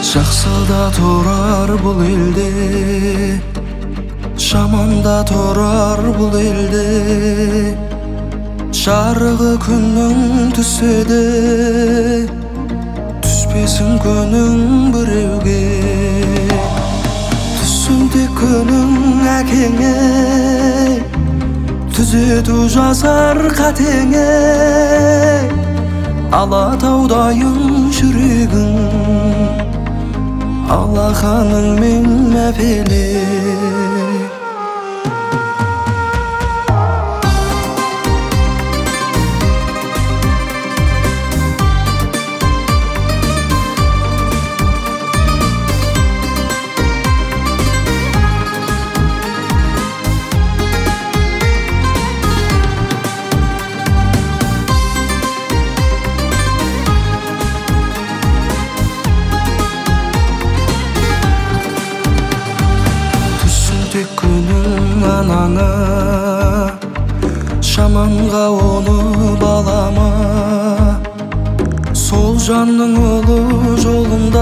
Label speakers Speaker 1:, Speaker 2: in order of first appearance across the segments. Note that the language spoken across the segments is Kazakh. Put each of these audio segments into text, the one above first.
Speaker 1: Жақсыда тұрар бұл елде, жаманда тұрар бұл елде. Жарығы күннің түседі, түспесін күнің біреуге. Түсуде күнің әкеңе, түзету жазар қатеңе. Алатаудайын жүрегің, алақаның мен мәпеле. Күнің анаңа, жаманға оны балама. Сол жанның ұлы жолында,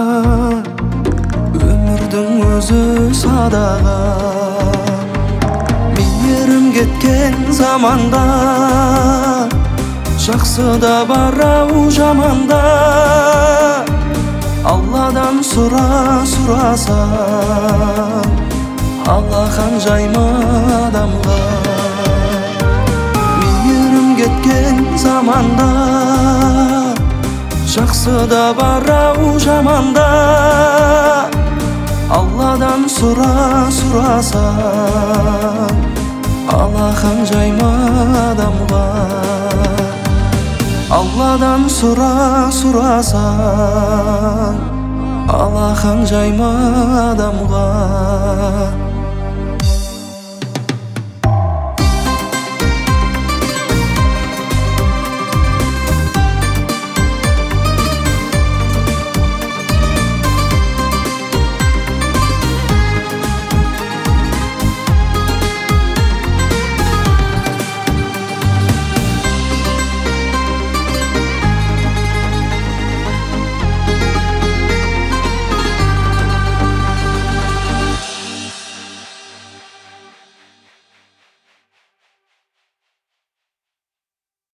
Speaker 1: өмірдің өзі садаға. Мейірім кеткен заманда, жақсыда бар-ау жаманда. Алладан сұрасаң, алақан жайма адамға. Мейірім кеткен заманда, жақсыда бар-ау жаманда. Алладан сұрасаң, алақан жайма адамға. Алладан сұрасаң, алақан жайма адамға.